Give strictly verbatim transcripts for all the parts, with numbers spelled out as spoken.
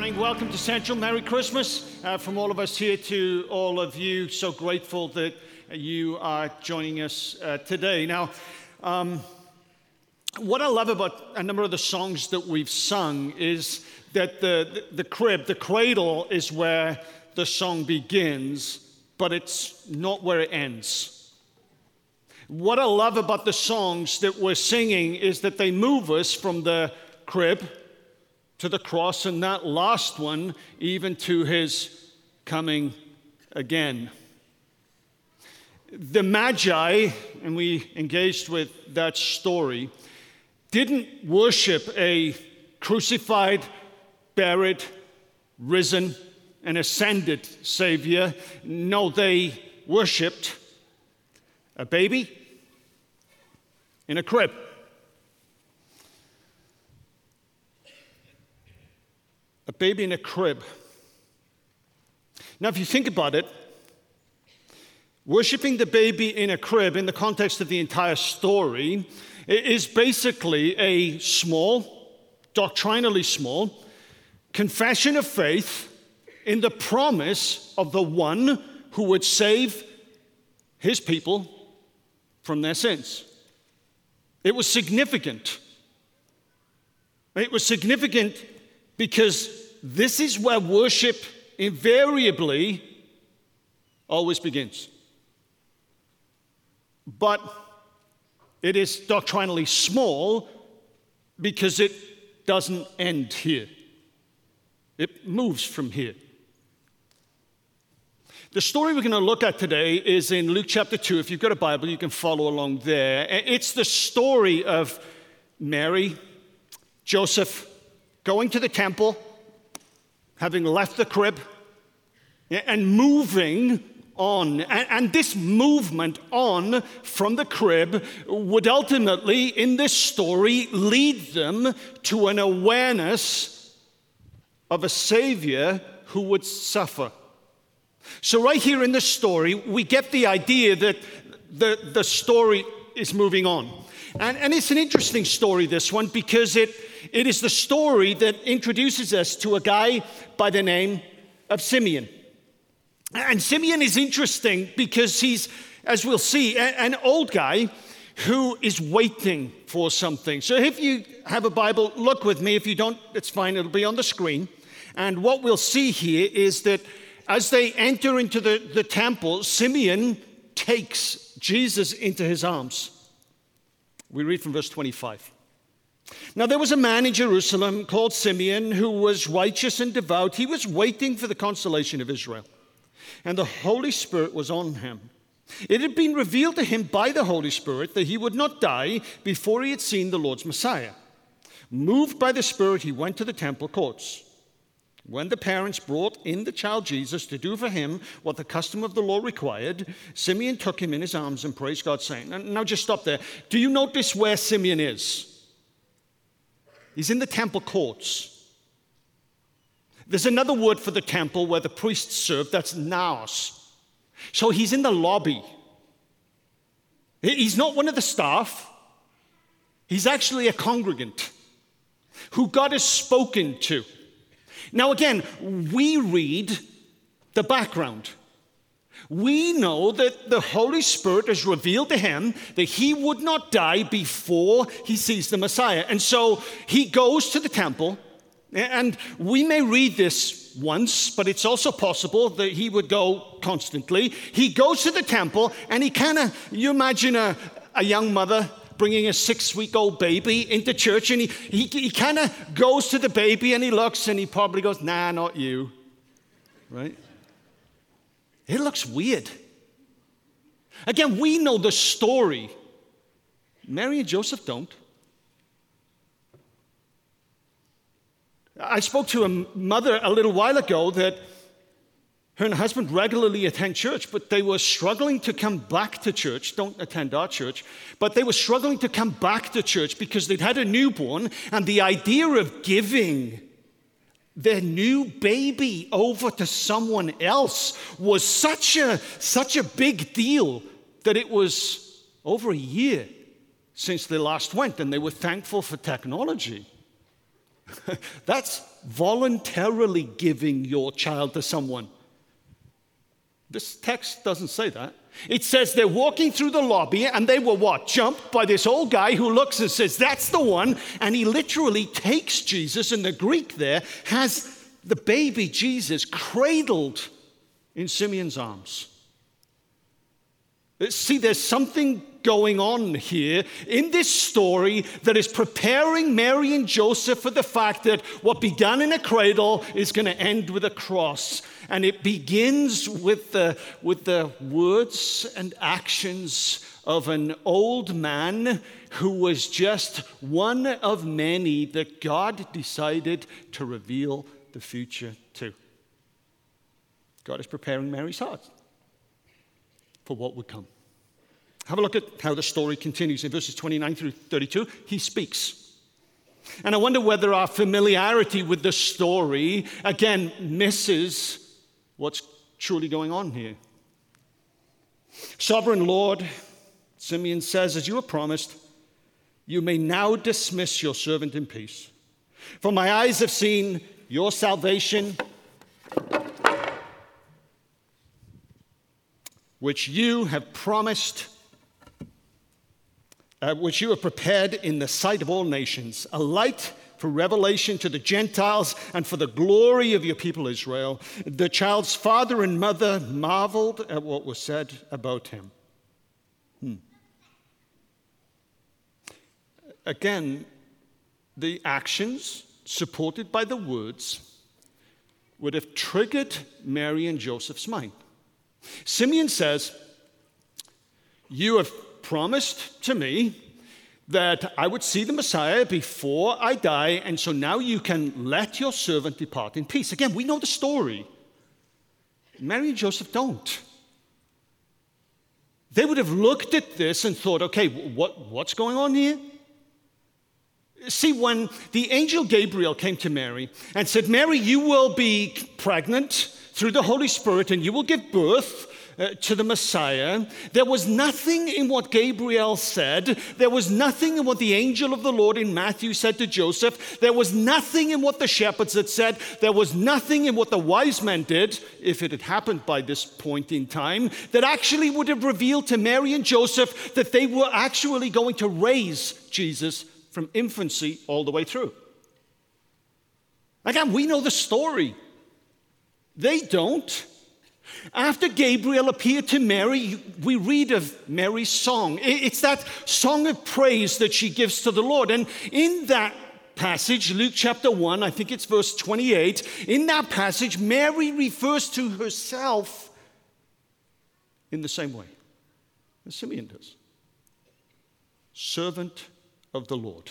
morning. Welcome to Central. Merry Christmas uh, from all of us here to all of you. So grateful that you are joining us uh, today. Now, um, what I love about a number of the songs that we've sung is that the, the, the crib, the cradle is where the song begins, but it's not where it ends. What I love about the songs that we're singing is that they move us from the crib to the cross, and that last one, even to his coming again. The Magi, and we engaged with that story, didn't worship a crucified, buried, risen, and ascended Savior. No, they worshiped a baby in a crib. A baby in a crib. Now, if you think about it, worshiping the baby in a crib in the context of the entire story is basically a small, doctrinally small, confession of faith in the promise of the one who would save his people from their sins. It was significant. It was significant because this is where worship invariably always begins. But it is doctrinally small because it doesn't end here. It moves from here. The story we're going to look at today is in Luke chapter two. If you've got a Bible, you can follow along there. It's the story of Mary, Joseph, going to the temple, having left the crib, and moving on. And this movement on from the crib would ultimately, in this story, lead them to an awareness of a Savior who would suffer. So right here in the story, we get the idea that the, the story is moving on. And, and it's an interesting story, this one, because it, it is the story that introduces us to a guy by the name of Simeon. And Simeon is interesting because he's, as we'll see, a, an old guy who is waiting for something. So if you have a Bible, look with me. If you don't, it's fine. It'll be on the screen. And what we'll see here is that as they enter into the, the temple, Simeon takes Jesus into his arms. We read from verse twenty-five. Now there was a man in Jerusalem called Simeon who was righteous and devout. He was waiting for the consolation of Israel, and the Holy Spirit was on him. It had been revealed to him by the Holy Spirit that he would not die before he had seen the Lord's Messiah. Moved by the Spirit, he went to the temple courts. When the parents brought in the child Jesus to do for him what the custom of the law required, Simeon took him in his arms and praised God, saying, now just stop there. Do you notice where Simeon is? He's in the temple courts. There's another word for the temple where the priests served, that's naos. So he's in the lobby. He's not one of the staff. He's actually a congregant who God has spoken to. Now again, we read the background. We know that the Holy Spirit has revealed to him that he would not die before he sees the Messiah. And so he goes to the temple, and we may read this once, but it's also possible that he would go constantly. He goes to the temple, and he kind of, you imagine a, a young mother bringing a six-week-old baby into church, and he, he, he kind of goes to the baby, and he looks, and he probably goes, nah, not you, right? It looks weird. Again, we know the story. Mary and Joseph don't. I spoke to a mother a little while ago that her and her husband regularly attend church, but they were struggling to come back to church. Don't attend our church. But they were struggling to come back to church because they'd had a newborn, and the idea of giving their new baby over to someone else was such a, such a big deal that it was over a year since they last went, and they were thankful for technology. That's voluntarily giving your child to someone. This text doesn't say that. It says they're walking through the lobby and they were what? Jumped by this old guy who looks and says, that's the one. And he literally takes Jesus, and the Greek there has the baby Jesus cradled in Simeon's arms. See, there's something going on here in this story that is preparing Mary and Joseph for the fact that what began in a cradle is going to end with a cross. And it begins with the, with the words and actions of an old man who was just one of many that God decided to reveal the future to. God is preparing Mary's heart for what would come. Have a look at how the story continues in verses twenty-nine through thirty-two. He speaks. And I wonder whether our familiarity with the story, again, misses what's truly going on here. Sovereign Lord, Simeon says, as you have promised, you may now dismiss your servant in peace. For my eyes have seen your salvation, which you have promised, uh, which you have prepared in the sight of all nations, a light for revelation to the Gentiles and for the glory of your people Israel. The child's father and mother marveled at what was said about him. Hmm. Again, the actions supported by the words would have triggered Mary and Joseph's mind. Simeon says, you have promised to me that I would see the Messiah before I die, and so now you can let your servant depart in peace. Again, we know the story. Mary and Joseph don't. They would have looked at this and thought, okay, what, what's going on here? See, when the angel Gabriel came to Mary and said, Mary, you will be pregnant through the Holy Spirit and you will give birth uh, to the Messiah, there was nothing in what Gabriel said. There was nothing in what the angel of the Lord in Matthew said to Joseph. There was nothing in what the shepherds had said. There was nothing in what the wise men did, if it had happened by this point in time, that actually would have revealed to Mary and Joseph that they were actually going to raise Jesus from infancy all the way through. Again, we know the story. They don't. After Gabriel appeared to Mary, we read of Mary's song. It's that song of praise that she gives to the Lord. And in that passage, Luke chapter one, I think it's verse twenty-eight, in that passage, Mary refers to herself in the same way as Simeon does. Servant of the Lord.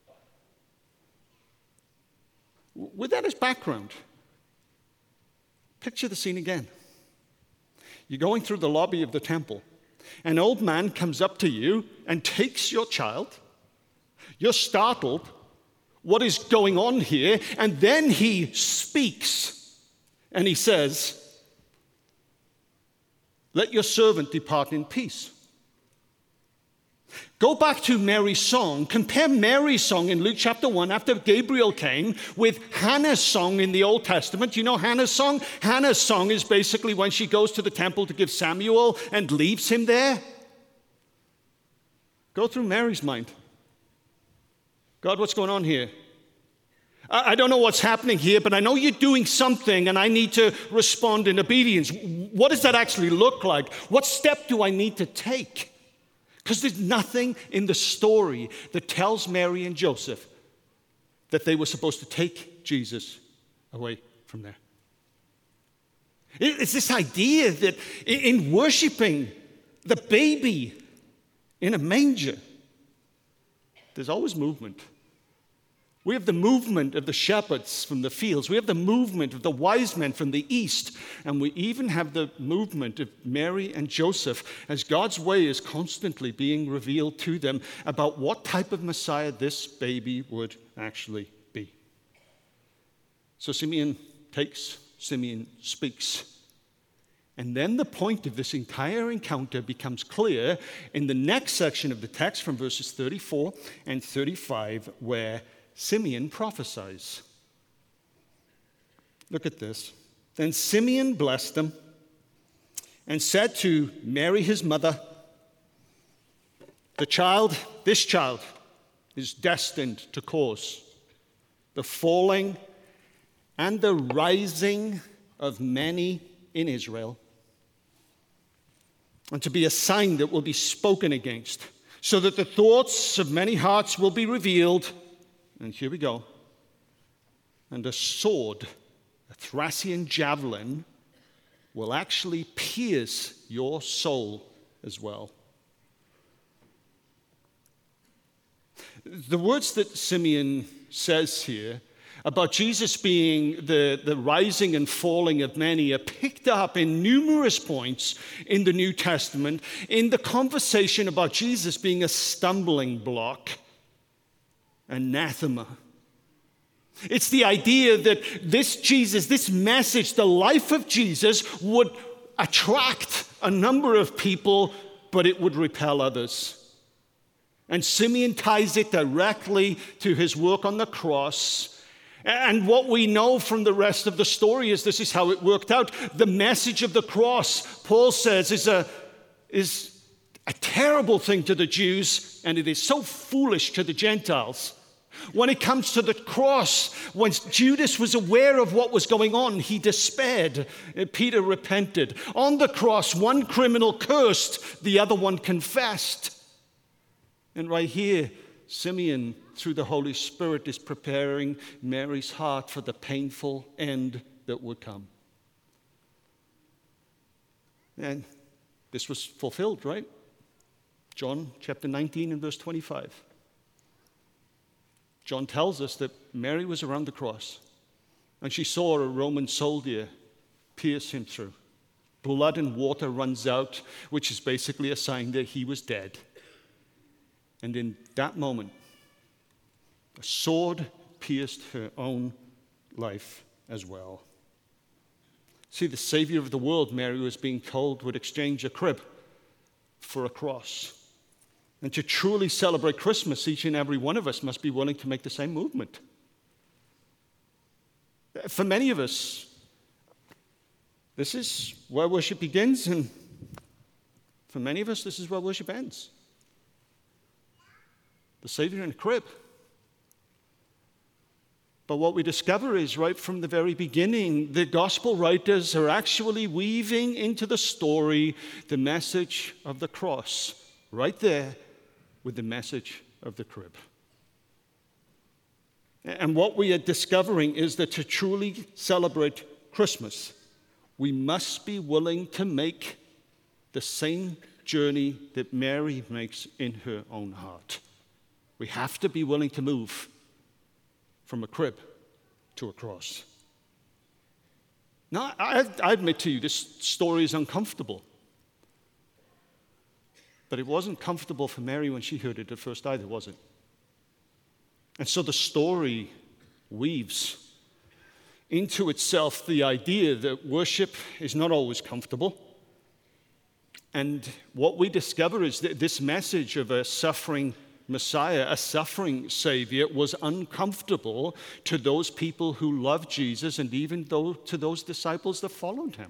With that as background, picture the scene again. You're going through the lobby of the temple. An old man comes up to you and takes your child. You're startled. What is going on here? And then he speaks and he says, let your servant depart in peace. Go back to Mary's song. Compare Mary's song in Luke chapter one after Gabriel came with Hannah's song in the Old Testament. You know Hannah's song? Hannah's song is basically when she goes to the temple to give Samuel and leaves him there. Go through Mary's mind. God, what's going on here? I don't know what's happening here, but I know you're doing something and I need to respond in obedience. What does that actually look like? What step do I need to take? Because there's nothing in the story that tells Mary and Joseph that they were supposed to take Jesus away from there. It's this idea that in worshiping the baby in a manger, there's always movement. We have the movement of the shepherds from the fields. We have the movement of the wise men from the east. And we even have the movement of Mary and Joseph as God's way is constantly being revealed to them about what type of Messiah this baby would actually be. So Simeon takes, Simeon speaks. And then the point of this entire encounter becomes clear in the next section of the text from verses thirty-four and thirty-five, where Simeon prophesies. Look at this. Then Simeon blessed them and said to Mary, his mother, the child, this child, is destined to cause the falling and the rising of many in Israel, and to be a sign that will be spoken against, so that the thoughts of many hearts will be revealed. And here we go. And a sword, a Thracian javelin, will actually pierce your soul as well. The words that Simeon says here about Jesus being the, the rising and falling of many are picked up in numerous points in the New Testament in the conversation about Jesus being a stumbling block, anathema. It's the idea that this Jesus, this message, the life of Jesus would attract a number of people, but it would repel others. And Simeon ties it directly to his work on the cross. And what we know from the rest of the story is this is how it worked out. The message of the cross, Paul says, is a, is a terrible thing to the Jews, and it is so foolish to the Gentiles. When it comes to the cross, when Judas was aware of what was going on, he despaired. Peter repented. On the cross, one criminal cursed, the other one confessed. And right here, Simeon, through the Holy Spirit, is preparing Mary's heart for the painful end that would come. And this was fulfilled, right? John chapter nineteen and verse twenty-five. John tells us that Mary was around the cross, and she saw a Roman soldier pierce him through. Blood and water runs out, which is basically a sign that he was dead. And in that moment, a sword pierced her own life as well. See, the Savior of the world, Mary was being told, would exchange a crib for a cross. And to truly celebrate Christmas, each and every one of us must be willing to make the same movement. For many of us, this is where worship begins, and for many of us, this is where worship ends. The Savior in a crib. But what we discover is right from the very beginning, the gospel writers are actually weaving into the story the message of the cross, right there with the message of the crib. And what we are discovering is that to truly celebrate Christmas, we must be willing to make the same journey that Mary makes in her own heart. We have to be willing to move from a crib to a cross. Now, I, I admit to you, this story is uncomfortable. But it wasn't comfortable for Mary when she heard it at first either, was it? And so the story weaves into itself the idea that worship is not always comfortable. And what we discover is that this message of a suffering Messiah, a suffering Savior, was uncomfortable to those people who loved Jesus and even though to those disciples that followed him.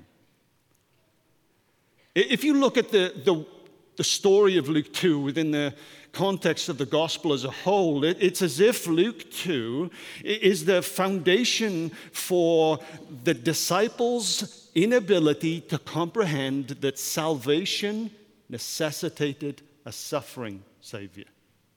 If you look at the, the, the story of Luke two within the context of the gospel as a whole, it, it's as if Luke two is the foundation for the disciples' inability to comprehend that salvation necessitated a suffering Savior.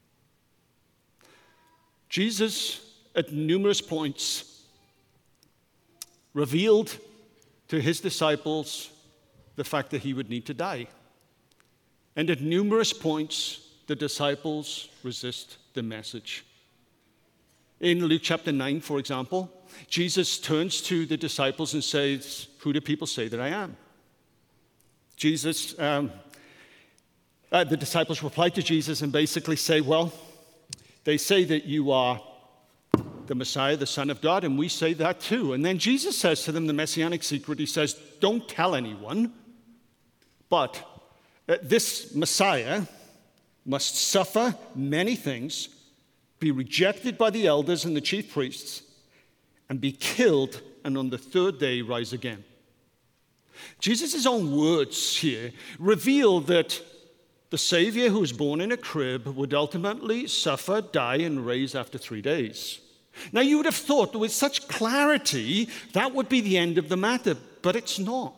Jesus, at numerous points, revealed to his disciples the fact that he would need to die. And at numerous points, the disciples resist the message. In Luke chapter nine, for example, Jesus turns to the disciples and says, "Who do people say that I am?" Jesus, um, uh, the disciples reply to Jesus and basically say, "Well, they say that you are the Messiah, the Son of God, and we say that too." And then Jesus says to them the messianic secret. He says, "Don't tell anyone, but uh, this Messiah must suffer many things be rejected by the elders and the chief priests, and be killed, and on the third day rise again. Jesus' own words here reveal that the Savior who was born in a crib would ultimately suffer, die, and rise after three days. Now, you would have thought that with such clarity, that would be the end of the matter, but it's not.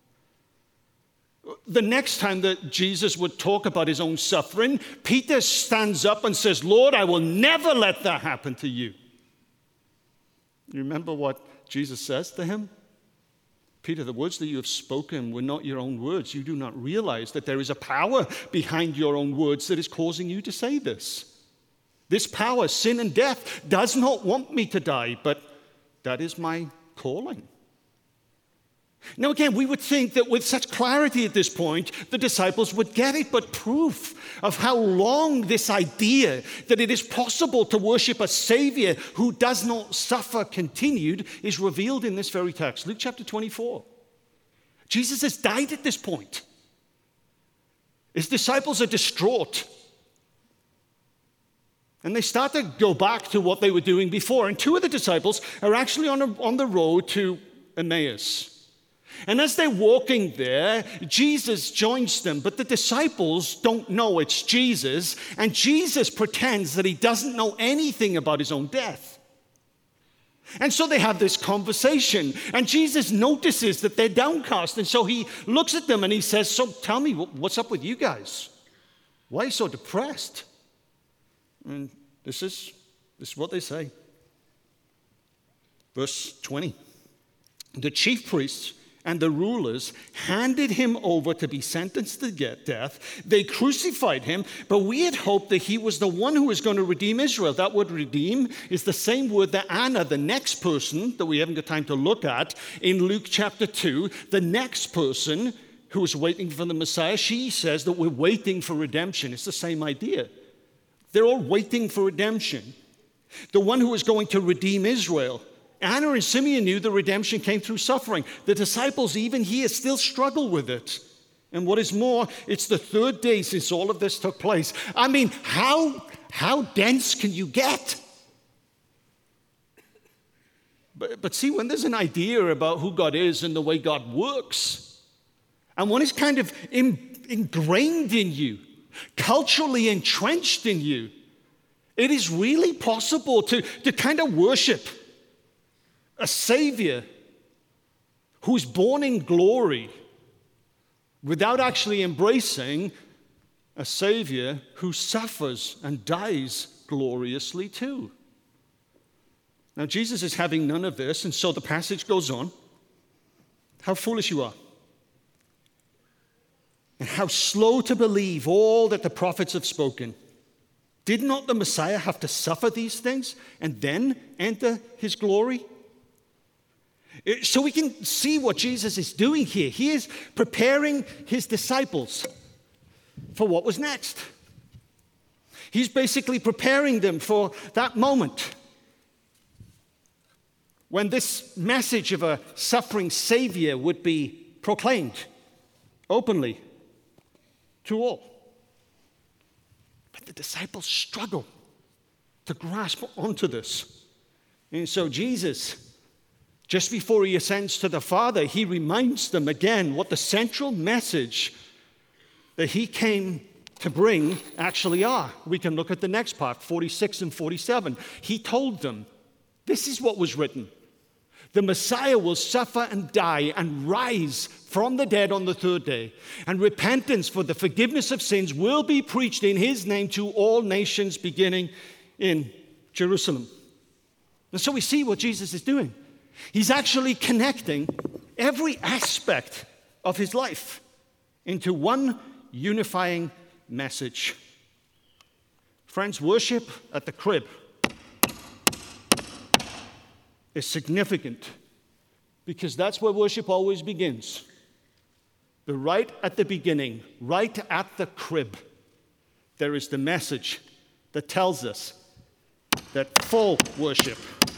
The next time that Jesus would talk about his own suffering, Peter stands up and says, Lord, I will never let that happen to you. You remember what Jesus says to him? Peter, the words that you have spoken were not your own words. You do not realize that there is a power behind your own words that is causing you to say this. This power, sin and death, does not want me to die, but that is my calling. Now, again, we would think that with such clarity at this point, the disciples would get it, but proof of how long this idea that it is possible to worship a Savior who does not suffer continued is revealed in this very text. Luke chapter twenty-four. Jesus has died at this point. His disciples are distraught. And they start to go back to what they were doing before. And two of the disciples are actually on, a, on the road to Emmaus. And as they're walking there, Jesus joins them, but the disciples don't know it's Jesus, and Jesus pretends that he doesn't know anything about his own death. And so they have this conversation, and Jesus notices that they're downcast, and so he looks at them and he says, so tell me, what's up with you guys? Why are you so depressed? And this is, this is what they say. Verse twenty. The chief priests and the rulers handed him over to be sentenced to get death. They crucified him, but we had hoped that he was the one who was going to redeem Israel. That word redeem is the same word that Anna, the next person that we haven't got time to look at, in Luke chapter two, the next person who was waiting for the Messiah, she says that we're waiting for redemption. It's the same idea. They're all waiting for redemption. The one who was going to redeem Israel. Anna and Simeon knew the redemption came through suffering. The disciples, even here, still struggle with it. And what is more, it's the third day since all of this took place. I mean, how, how dense can you get? But, but see, when there's an idea about who God is and the way God works, and when it's kind of in, ingrained in you, culturally entrenched in you, it is really possible to, to kind of worship a Savior who's born in glory without actually embracing a Savior who suffers and dies gloriously too. Now, Jesus is having none of this, and so the passage goes on. How foolish you are, and how slow to believe all that the prophets have spoken. Did not the Messiah have to suffer these things and then enter his glory? So we can see what Jesus is doing here. He is preparing his disciples for what was next. He's basically preparing them for that moment when this message of a suffering Savior would be proclaimed openly to all. But the disciples struggle to grasp onto this. And so Jesus, just before he ascends to the Father, he reminds them again what the central message that he came to bring actually are. We can look at the next part, forty-six and forty-seven. He told them, this is what was written. The Messiah will suffer and die and rise from the dead on the third day. And repentance for the forgiveness of sins will be preached in his name to all nations, beginning in Jerusalem. And so we see what Jesus is doing. He's actually connecting every aspect of his life into one unifying message. Friends, worship at the crib is significant because that's where worship always begins. The right at the beginning, right at the crib, there is the message that tells us that full worship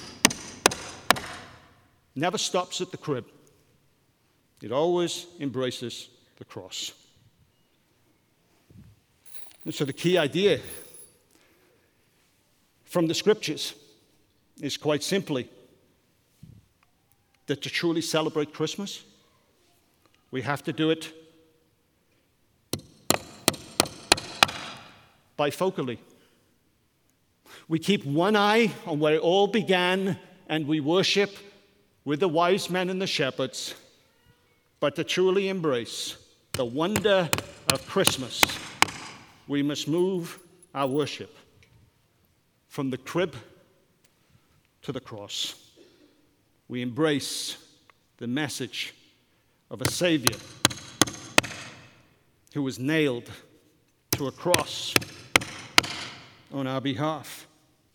never stops at the crib. It always embraces the cross. And so the key idea from the scriptures is quite simply that to truly celebrate Christmas, we have to do it bifocally. We keep one eye on where it all began, and we worship with the wise men and the shepherds. But to truly embrace the wonder of Christmas, we must move our worship from the crib to the cross. We embrace the message of a Savior who was nailed to a cross on our behalf.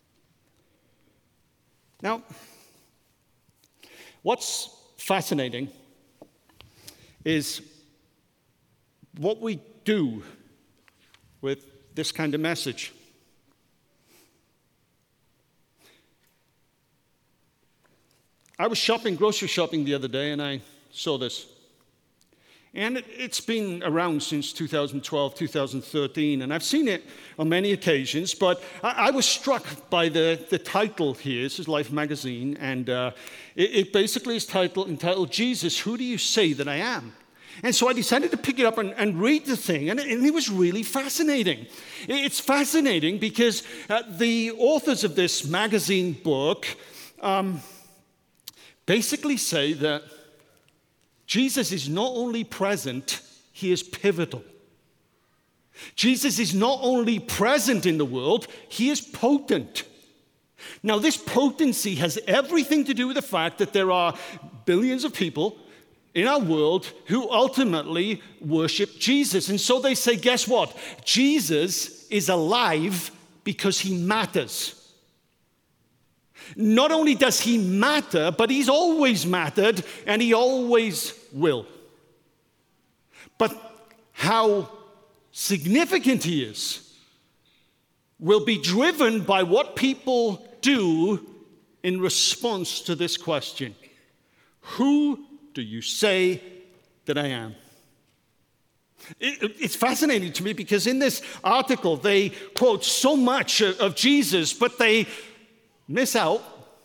Now, what's fascinating is what we do with this kind of message. I was shopping, grocery shopping the other day, and I saw this. And it, it's been around since two thousand twelve, two thousand thirteen, and I've seen it on many occasions, but I, I was struck by the, the title here. This is Life magazine, and uh, it, it basically is titled, entitled, Jesus, Who Do You Say That I Am? And so I decided to pick it up and, and read the thing, and it, and it was really fascinating. It's fascinating because uh, the authors of this magazine book um, basically say that Jesus is not only present, he is pivotal. Jesus is not only present in the world, he is potent. Now, this potency has everything to do with the fact that there are billions of people in our world who ultimately worship Jesus. And so they say, guess what? Jesus is alive because he matters. Not only does he matter, but he's always mattered, and he always will. But how significant he is will be driven by what people do in response to this question. Who do you say that I am? It, it's fascinating to me because in this article they quote so much of Jesus, but they miss out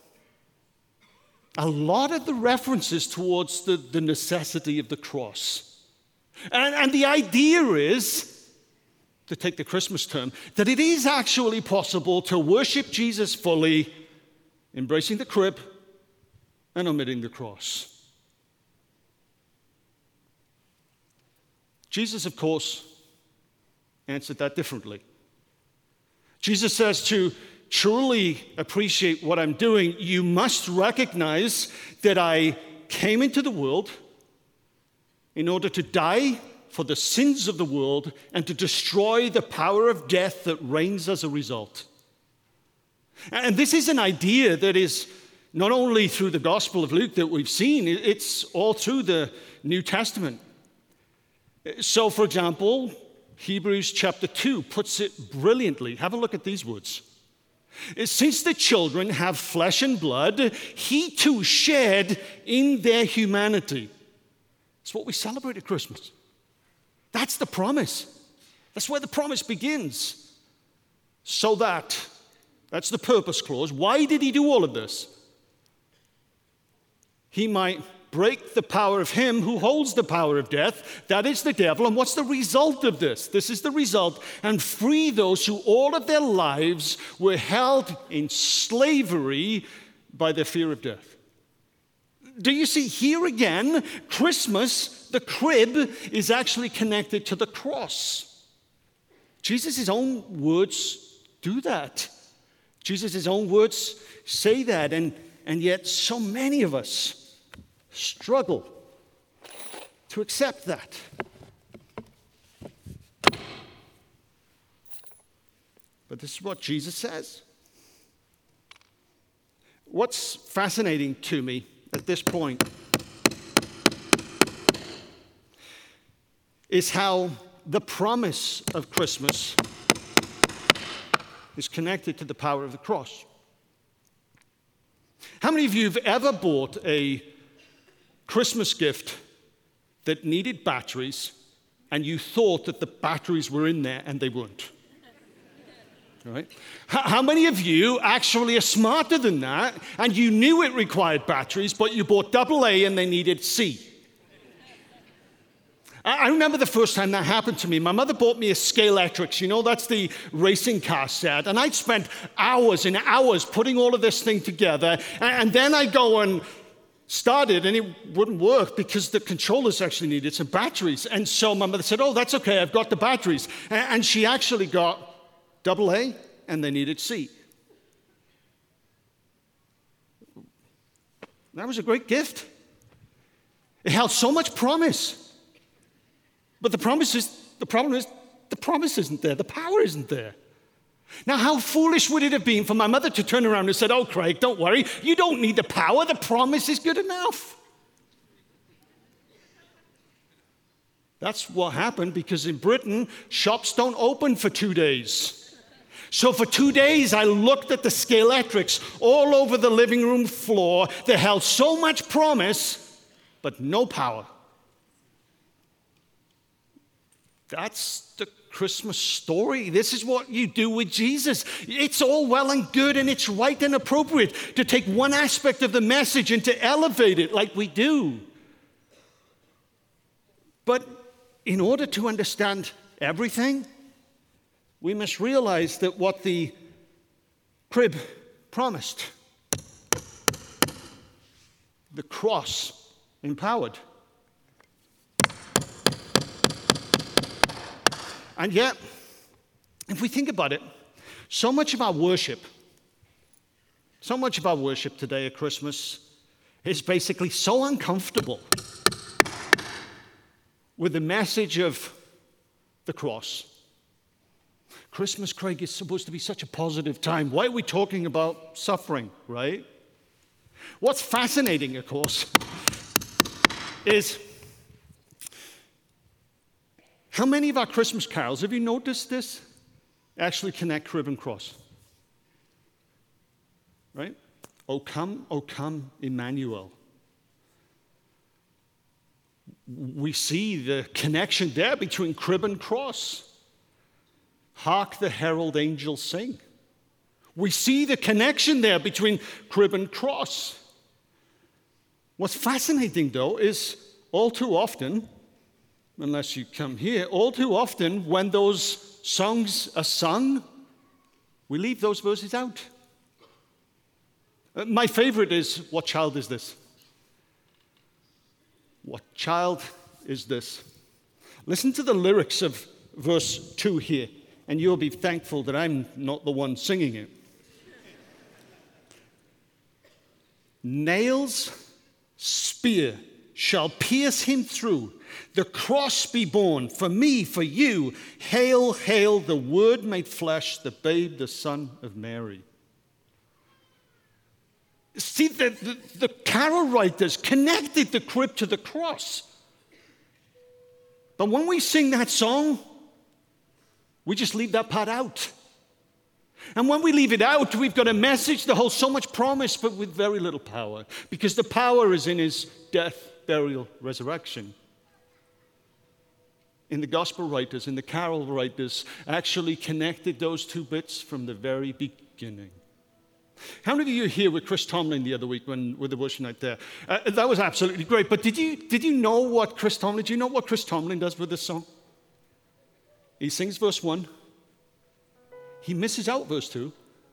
a lot of the references towards the, the necessity of the cross. And, and the idea is, to take the Christmas term, that it is actually possible to worship Jesus fully, embracing the crib and omitting the cross. Jesus, of course, answered that differently. Jesus says to truly appreciate what I'm doing, you must recognize that I came into the world in order to die for the sins of the world and to destroy the power of death that reigns as a result. And this is an idea that is not only through the Gospel of Luke that we've seen, it's all through the New Testament. So, for example, Hebrews chapter two puts it brilliantly. Have a look at these words. Since the children have flesh and blood, he too shared in their humanity. It's what we celebrate at Christmas. That's the promise. That's where the promise begins. So that, that's the purpose clause. Why did he do all of this? He might break the power of him who holds the power of death, that is the devil. And what's the result of this? This is the result. And free those who all of their lives were held in slavery by the fear of death. Do you see here again, Christmas, the crib, is actually connected to the cross. Jesus' own words do that. Jesus' own words say that. And, and yet so many of us struggle to accept that. But this is what Jesus says. What's fascinating to me at this point is how the promise of Christmas is connected to the power of the cross. How many of you have ever bought a Christmas gift that needed batteries and you thought that the batteries were in there and they weren't? right? How many of you actually are smarter than that, and you knew it required batteries, but you bought double A and they needed C? I remember the first time that happened to me. My mother bought me a Scalextric. You know, that's the racing car set. And I'd spent hours and hours putting all of this thing together. And then I go and start it, and it wouldn't work because the controllers actually needed some batteries. And so my mother said, oh, that's okay, I've got the batteries. And she actually got double A, and they needed C. That was a great gift. It held so much promise. But the promise is, the problem is, the promise isn't there. The power isn't there. Now, how foolish would it have been for my mother to turn around and say, oh, Craig, don't worry. You don't need the power. The promise is good enough. That's what happened because in Britain, shops don't open for two days. So for two days, I looked at the Scalextrics all over the living room floor. They held so much promise, but no power. That's the Christmas story. This is what you do with Jesus. It's all well and good, and it's right and appropriate to take one aspect of the message and to elevate it like we do. But in order to understand everything, we must realize that what the crib promised, the cross empowered. And yet, if we think about it, so much of our worship, so much of our worship today at Christmas is basically so uncomfortable with the message of the cross. Christmas, Craig, is supposed to be such a positive time. Why are we talking about suffering, right? What's fascinating, of course, is how many of our Christmas carols, have you noticed this, actually connect crib and cross? Right? O come, O come, Emmanuel. We see the connection there between crib and cross. Hark the herald angels sing. We see the connection there between crib and cross. What's fascinating, though, is all too often, unless you come here, all too often when those songs are sung, we leave those verses out. Uh, my favorite is, what child is this? What child is this? Listen to the lyrics of verse two here, and you'll be thankful that I'm not the one singing it. Nails, spear shall pierce him through. The cross be borne for me, for you. Hail, hail, the Word made flesh, the babe, the Son of Mary. See, the, the, the carol writers connected the crib to the cross. But when we sing that song, we just leave that part out. And when we leave it out, we've got a message that holds so much promise, but with very little power. Because the power is in his death, burial, resurrection. In the gospel writers, in the carol writers, actually connected those two bits from the very beginning. How many of you were here with Chris Tomlin the other week when with the worship night there? Uh, that was absolutely great. But did you did you know what Chris Tomlin? Do you know what Chris Tomlin does with this song? He sings verse one. He misses out verse two.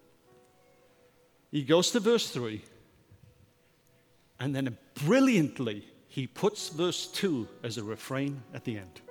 He goes to verse three. And then brilliantly, he puts verse two as a refrain at the end.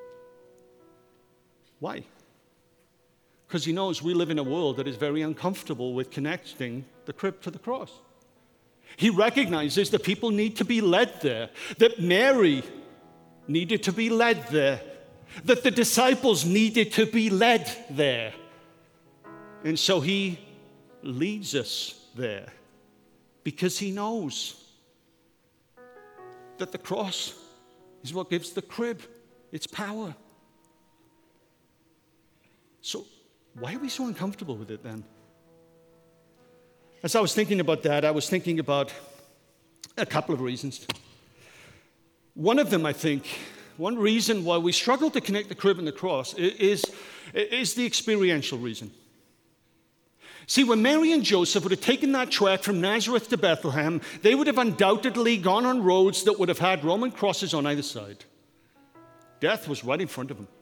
Why? Because he knows we live in a world that is very uncomfortable with connecting the crib to the cross. He recognizes that people need to be led there, that Mary needed to be led there, that the disciples needed to be led there. And so he leads us there because he knows that the cross is what gives the crib its power. So why are we so uncomfortable with it then? As I was thinking about that, I was thinking about a couple of reasons. One of them, I think, one reason why we struggle to connect the crib and the cross is, is the experiential reason. See, when Mary and Joseph would have taken that trek from Nazareth to Bethlehem, they would have undoubtedly gone on roads that would have had Roman crosses on either side. Death was right in front of them.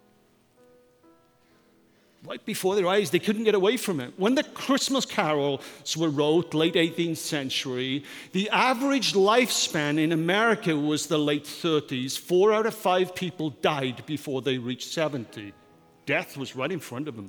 Right before their eyes, they couldn't get away from it. When the Christmas carols were wrote, late eighteenth century, the average lifespan in America was the late thirties. Four out of five people died before they reached seventy. Death was right in front of them.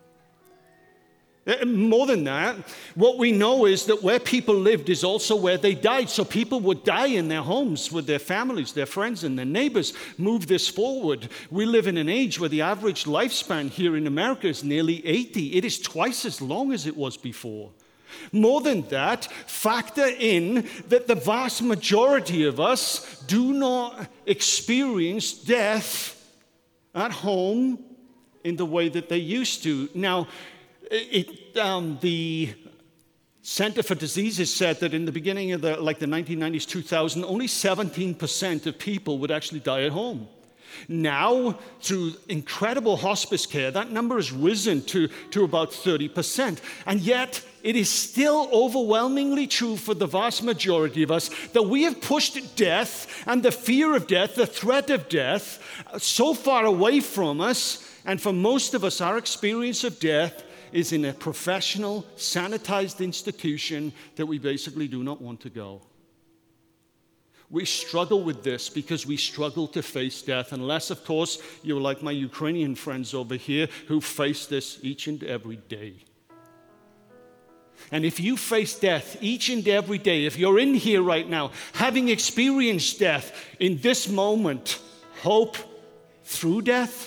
More than that, what we know is that where people lived is also where they died. So people would die in their homes with their families, their friends, and their neighbors. Move this forward. We live in an age where the average lifespan here in America is nearly eighty. It is twice as long as it was before. More than that, factor in that the vast majority of us do not experience death at home in the way that they used to. Now, It, um, the Center for Diseases said that in the beginning of the, like the nineteen nineties, two thousand, only seventeen percent of people would actually die at home. Now, through incredible hospice care, that number has risen to, to about thirty percent. And yet, it is still overwhelmingly true for the vast majority of us that we have pushed death and the fear of death, the threat of death, so far away from us. And for most of us, our experience of death is in a professional, sanitized institution that we basically do not want to go. We struggle with this because we struggle to face death, unless, of course, you're like my Ukrainian friends over here who face this each and every day. And if you face death each and every day, if you're in here right now, having experienced death in this moment, hope through death,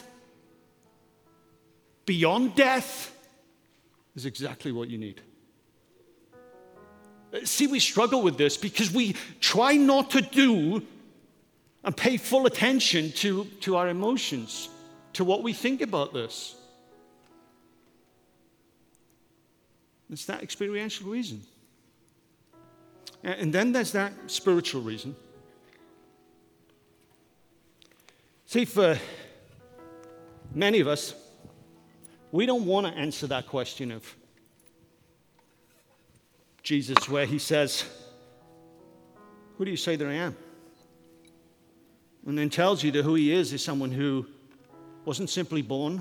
beyond death, is exactly what you need. See, we struggle with this because we try not to do and pay full attention to, to our emotions, to what we think about this. It's that experiential reason. And then there's that spiritual reason. See, for many of us, we don't want to answer that question of Jesus, where he says, "Who do you say that I am?" And then tells you that who he is is someone who wasn't simply born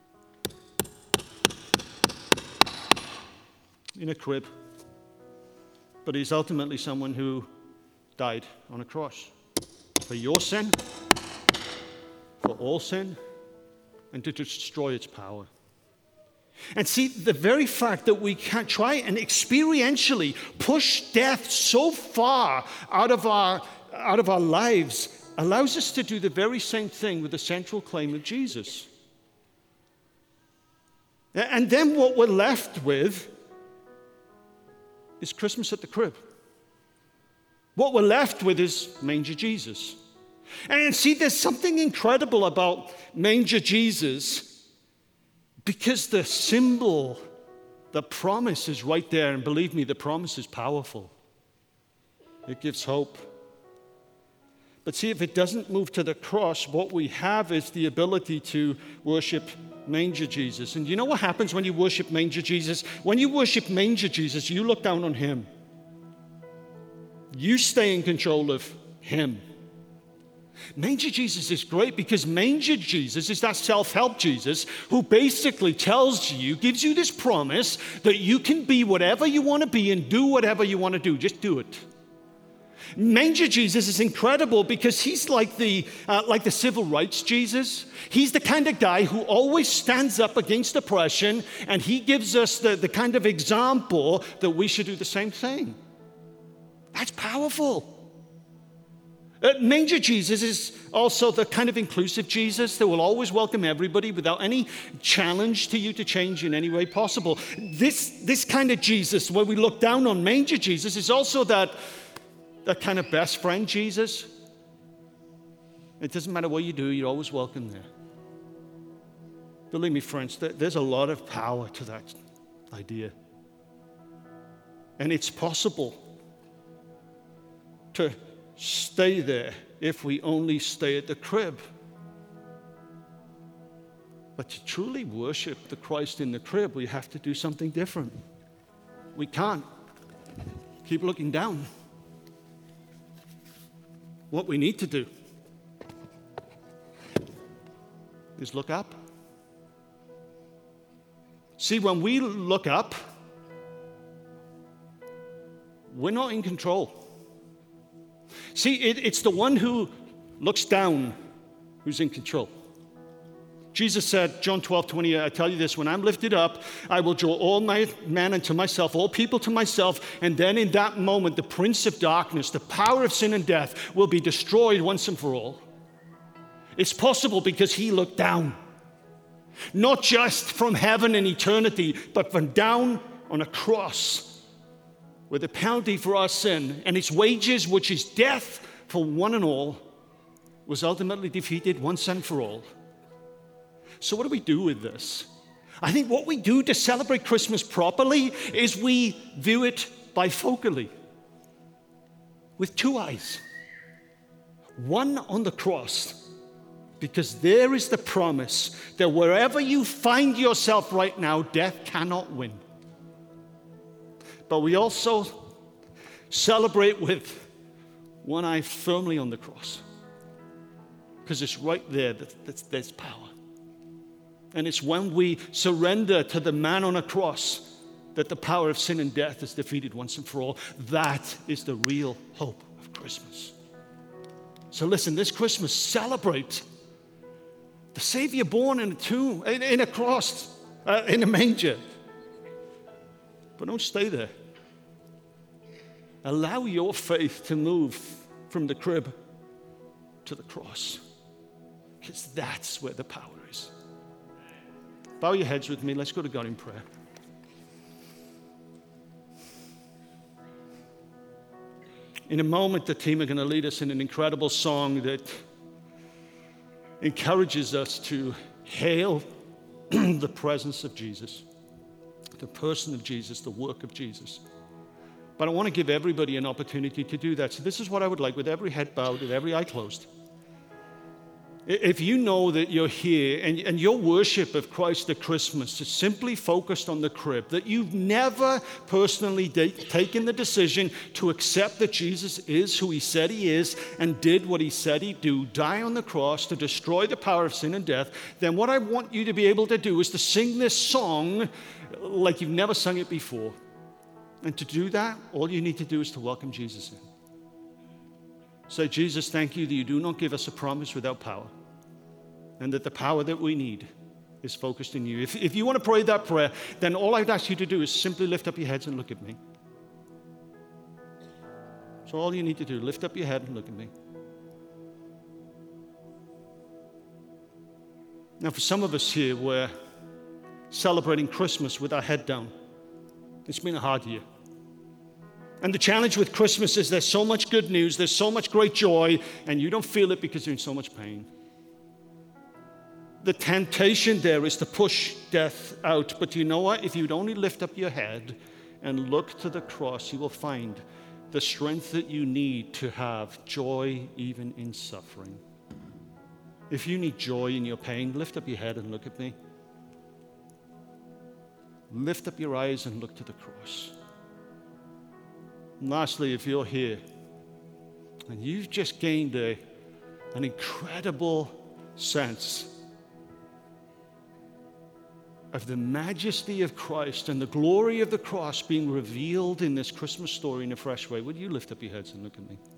in a crib, but he's ultimately someone who died on a cross for your sin, for all sin, and to destroy its power. And see, the very fact that we can try and experientially push death so far out of our, out of our lives allows us to do the very same thing with the central claim of Jesus. And then what we're left with is Christmas at the crib. What we're left with is Manger Jesus. And see, there's something incredible about Manger Jesus, because the symbol, the promise is right there. And believe me, the promise is powerful. It gives hope. But see, if it doesn't move to the cross, what we have is the ability to worship Manger Jesus. And you know what happens when you worship Manger Jesus? When you worship Manger Jesus, you look down on him. You stay in control of him. Manger Jesus is great because Manger Jesus is that self-help Jesus who basically tells you, gives you this promise that you can be whatever you want to be and do whatever you want to do. Just do it. Manger Jesus is incredible because he's like the, uh, like the civil rights Jesus. He's the kind of guy who always stands up against oppression, and he gives us the, the kind of example that we should do the same thing. That's powerful. Uh, Manger Jesus is also the kind of inclusive Jesus that will always welcome everybody without any challenge to you to change in any way possible. This, this kind of Jesus, where we look down on Manger Jesus, is also that, that kind of best friend Jesus. It doesn't matter what you do, you're always welcome there. Believe me, friends, there's a lot of power to that idea. And it's possible to stay there if we only stay at the crib. But to truly worship the Christ in the crib, we have to do something different. We can't keep looking down. What we need to do is look up. See, when we look up, we're not in control. See, it, it's the one who looks down who's in control. Jesus said, John twelve twenty, I tell you this, when I'm lifted up, I will draw all my men unto myself, all people to myself, and then in that moment, the prince of darkness, the power of sin and death, will be destroyed once and for all. It's possible because he looked down. Not just from heaven and eternity, but from down on a cross, where the penalty for our sin and its wages, which is death for one and all, was ultimately defeated once and for all. So what do we do with this? I think what we do to celebrate Christmas properly is we view it bifocally, with two eyes. One on the cross, because there is the promise that wherever you find yourself right now, death cannot win. But we also celebrate with one eye firmly on the cross, because it's right there that, that there's power. And it's when we surrender to the man on a cross that the power of sin and death is defeated once and for all. That is the real hope of Christmas. So listen, this Christmas, celebrate the Savior born in a tomb, in, in a cross, uh, in a manger. But don't stay there. Allow your faith to move from the crib to the cross, because that's where the power is. Bow your heads with me. Let's go to God in prayer. In a moment, the team are going to lead us in an incredible song that encourages us to hail the presence of Jesus, the person of Jesus, the work of Jesus. But I want to give everybody an opportunity to do that. So this is what I would like, with every head bowed, with every eye closed. If you know that you're here and, and your worship of Christ at Christmas is simply focused on the crib, that you've never personally de- taken the decision to accept that Jesus is who he said he is and did what he said he'd do, die on the cross to destroy the power of sin and death, then what I want you to be able to do is to sing this song like you've never sung it before. And to do that, all you need to do is to welcome Jesus in. Say, Jesus, thank you that you do not give us a promise without power, and that the power that we need is focused in you. If, if you want to pray that prayer, then all I'd ask you to do is simply lift up your heads and look at me. So all you need to do, lift up your head and look at me. Now, for some of us here, we're celebrating Christmas with our head down. It's been a hard year. And the challenge with Christmas is there's so much good news, there's so much great joy, and you don't feel it because you're in so much pain. The temptation there is to push death out. But you know what? If you'd only lift up your head and look to the cross, you will find the strength that you need to have joy even in suffering. If you need joy in your pain, lift up your head and look at me. Lift up your eyes and look to the cross. And lastly, if you're here and you've just gained a, an incredible sense of the majesty of Christ and the glory of the cross being revealed in this Christmas story in a fresh way, would you lift up your heads and look at me?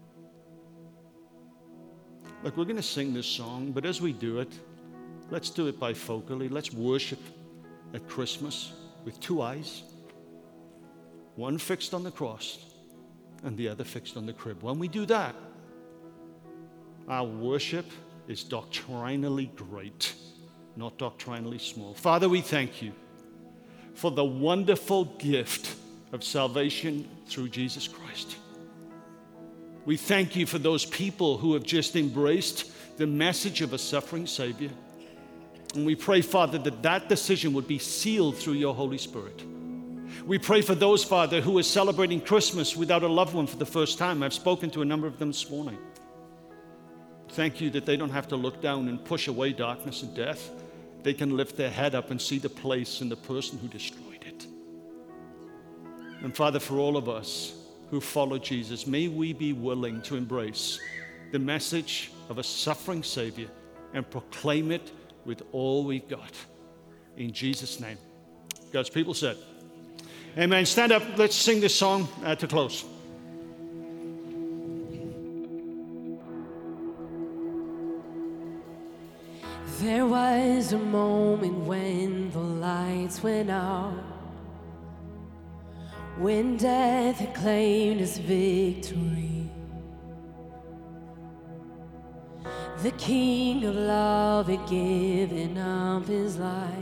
Look, we're going to sing this song, but as we do it, let's do it bifocally. Let's worship at Christmas with two eyes, one fixed on the cross and the other fixed on the crib. When we do that, our worship is doctrinally great, not doctrinally small. Father, we thank you for the wonderful gift of salvation through Jesus Christ. We thank you for those people who have just embraced the message of a suffering Savior. And we pray, Father, that that decision would be sealed through your Holy Spirit. We pray for those, Father, who are celebrating Christmas without a loved one for the first time. I've spoken to a number of them this morning. Thank you that they don't have to look down and push away darkness and death. they can lift their head up and see the place and the person who destroyed it. And Father, for all of us who follow Jesus, may we be willing to embrace the message of a suffering Savior and proclaim it with all we've got. In Jesus' name. God's people said, amen. Stand up. Let's sing this song uh, to close. There was a moment when the lights went out, when death had claimed its victory. The King of love had given up his life.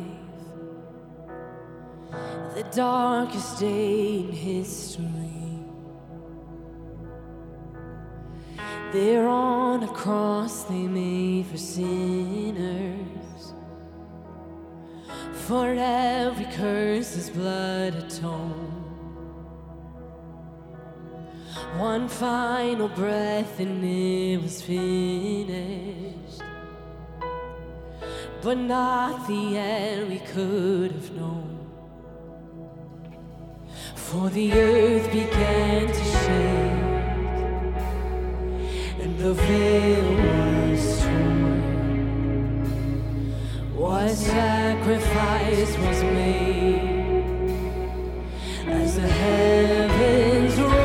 The darkest day in history. There on a cross they made for sinners. For every curse his blood atoned. One final breath and it was finished. But not the end we could have known. For the earth began to shake, and the veil was torn. What sacrifice was made as the heavens roared.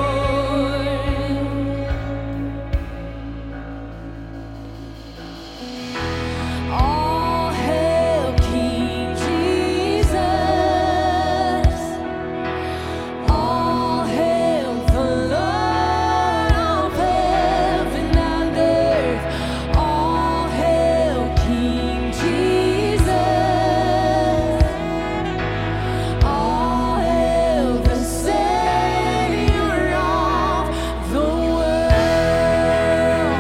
All hail King Jesus. All hail the Lord of heaven and earth. All hail King Jesus. All hail the Savior of the world.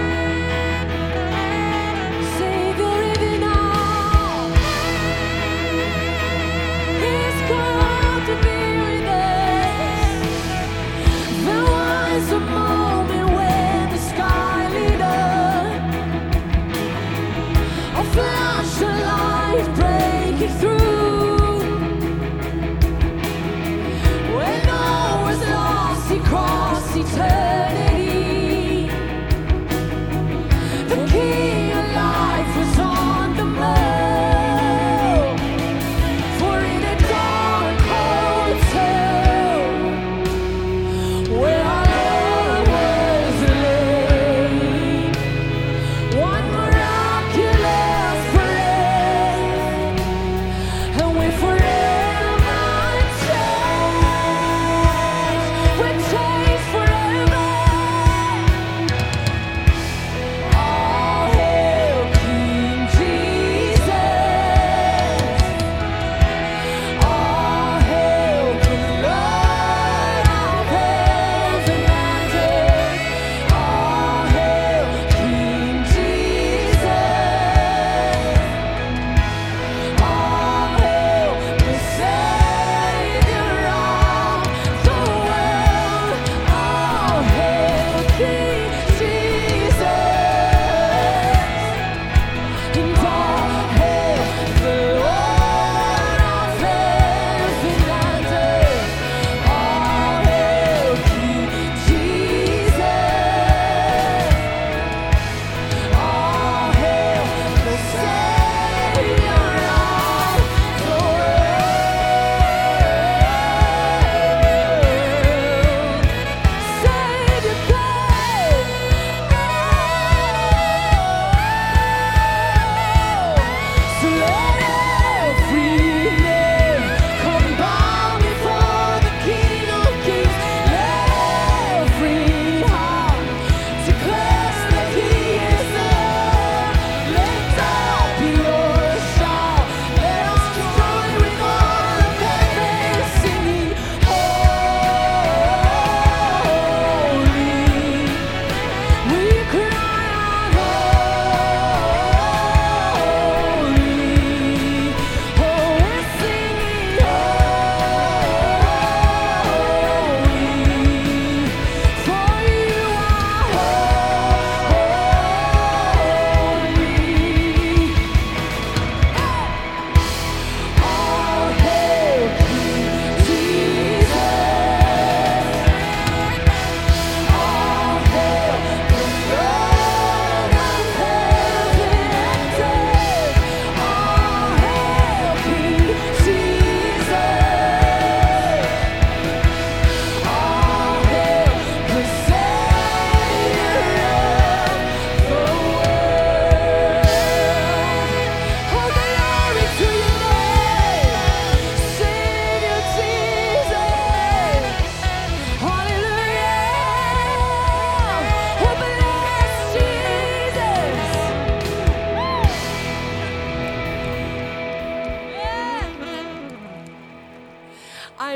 Savior even now, He's come to be with us. There was a moment when the sky lit up, a flash of light breaking through. When all was lost, He crossed eternity. The King of life was on the move. For in a dark, cold cell, where our Lord was laid, one miraculous breath, and we're forever changed. We're changed forever. All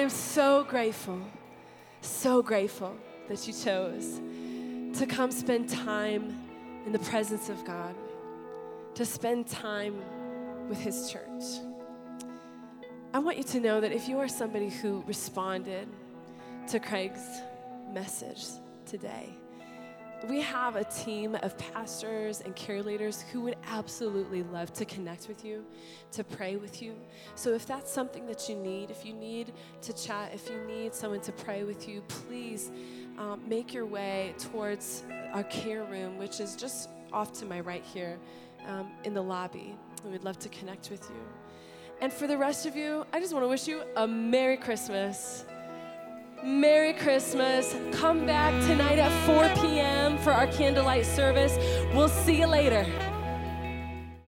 am so grateful, so grateful that you chose to come spend time in the presence of God, to spend time with his church. I want you to know that if you are somebody who responded to Craig's message today, we have a team of pastors and care leaders who would absolutely love to connect with you, to pray with you. So if that's something that you need, if you need to chat, if you need someone to pray with you, please um, make your way towards our care room, which is just off to my right here um, in the lobby. We would love to connect with you. And for the rest of you, I just want to wish you a Merry Christmas. Merry Christmas. Come back tonight at four p.m. for our candlelight service. We'll see you later.